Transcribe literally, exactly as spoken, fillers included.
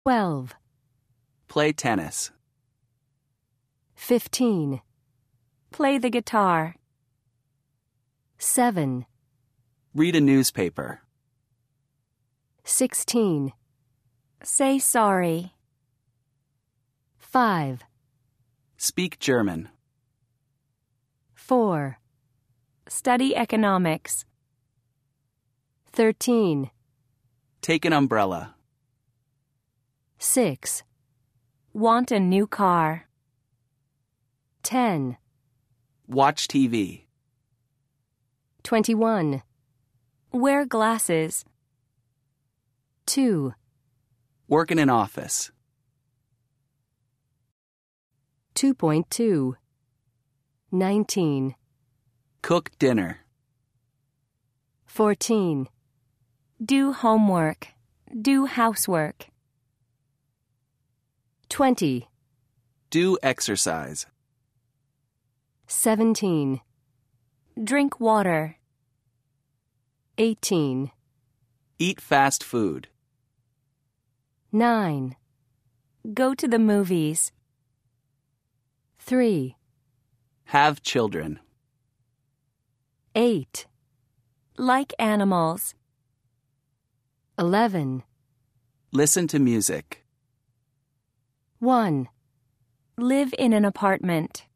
twelve. Play tennis. fifteen. Play the guitar. seven. Read a newspaper. sixteen. Say sorry. five. Speak German. four. Study economics. thirteen. Take an umbrella. six. Want a new car. ten. Watch T V. twenty-one. Wear glasses. two. Work in an office. two point two. nineteen. Cook dinner. fourteen. Do homework. Do housework. twenty. Do exercise. seventeen. Drink water. eighteen. Eat fast food. nine. Go to the movies. three. Have children. eight. Like animals. eleven. Listen to music. one. Live in an apartment.